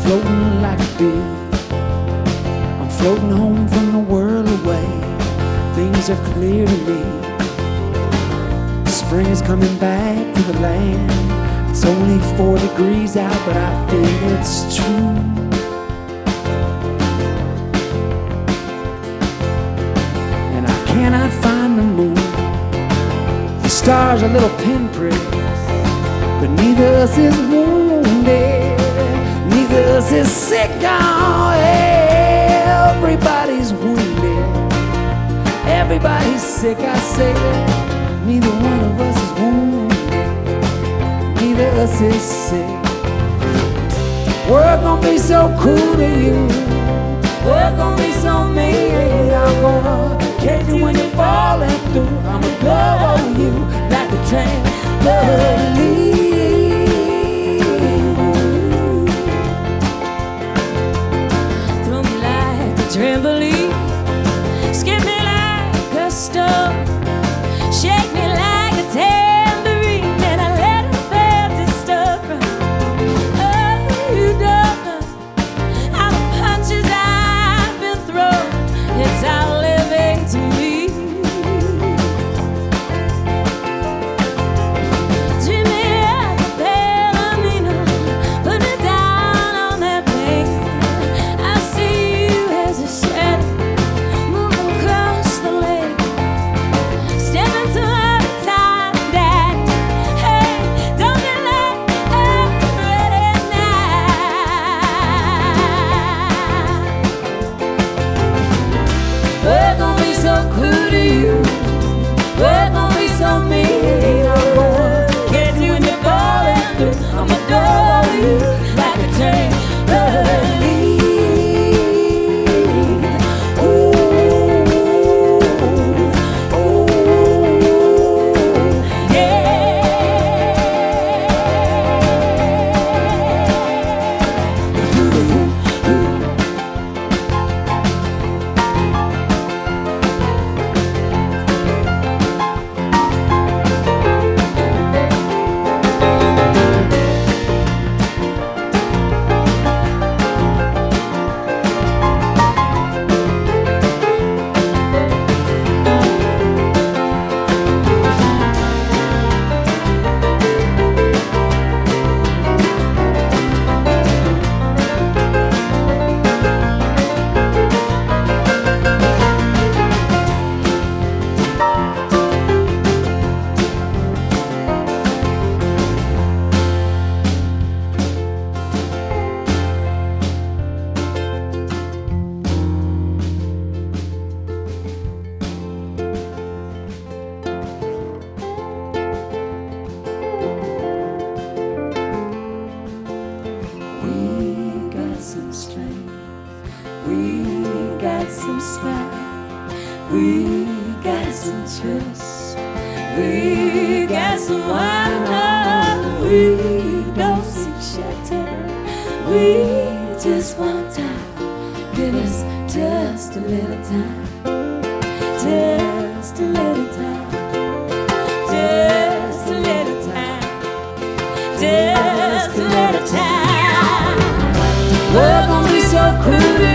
floating like a bee. I'm floating home from the world away. Things are clear to me. Spring is coming back to the land. It's only 4 degrees out, but I think it's true. And I cannot find the moon. The stars are little pinpricks, but neither of us is wounded, neither of us is sick. Oh, everybody's wounded, everybody's sick. I say neither one of us is wounded, neither of us is sick. We're gonna be so cool to you, we're gonna be so mean. I'm gonna catch you when you're falling through. I'ma go over you like a trampoline. Throw me like a trampoline, skip me like a stone, shake me like a tambourine, and I let it fail to stop. Oh, you don't know how the punches I've been thrown. It's all living to me. Dream me up a ballerina, put me down on that thing. I see you as a shadow moving across the lake. Step into every time, Daddy. Hey, don't be late, I'm ready now. We're gonna be so cool to you, we're gonna be so mean. I'm gonna get you when you're falling through. I'ma go over you like a trampoline. We got some strength, we got some spine, we got some trust, we got some wonder, we don't seek shelter, we just want time. Give us just a little time, just a little time, just a little time, just a little time. We're gonna be so cool.